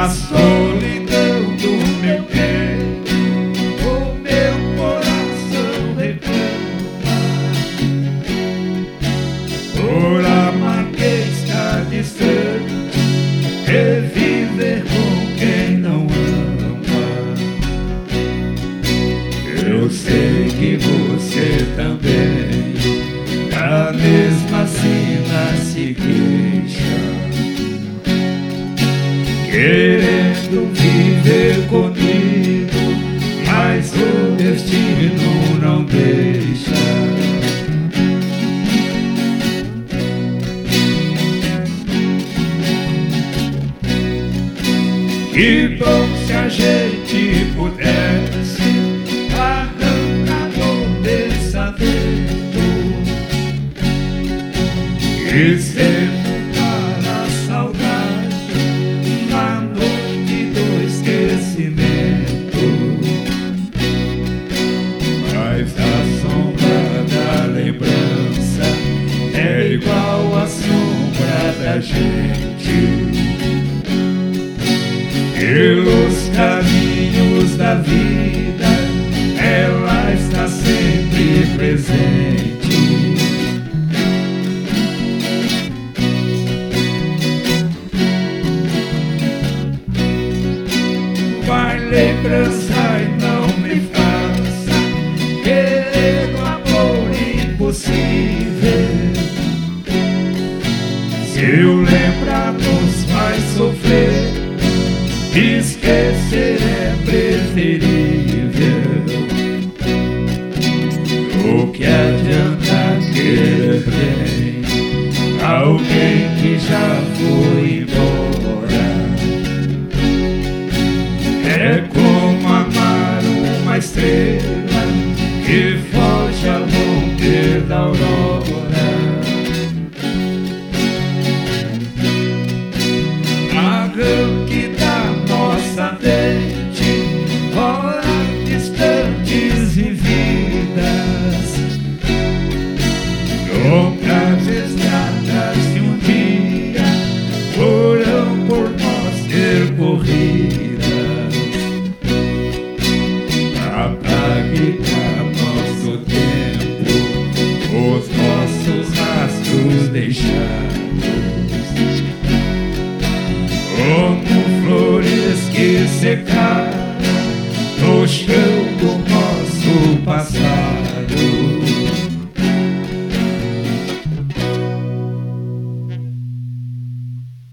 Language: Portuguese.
na solidão do meu peito, o meu coração reclama por amar quem está distante e viver com quem não ama. Eu sei que você também a mesma sina se queixa, querendo viver comigo, mas o destino não deixa. Que bom se a gente pudesse arrancar o pensamento e separar a saudade na noite do esquecimento. Mas a sombra da lembrança é igual à sombra da gente. Pelos caminhos da vida, ela está sempre presente. Vai lembrança e não me faça querer o amor impossível. Se eu lembrar nos faz sofrer, esquecer é preferível. O que adianta querer bem alguém que já foi embora? É como amar uma estrela que foge ao romper da aurora. Arranque da nossa mente horas distantes e vidas, longas estradas que um dia foram por nós percorridas. Apague a nosso tempo os nossos rastros deixados, como flores que secaram no chão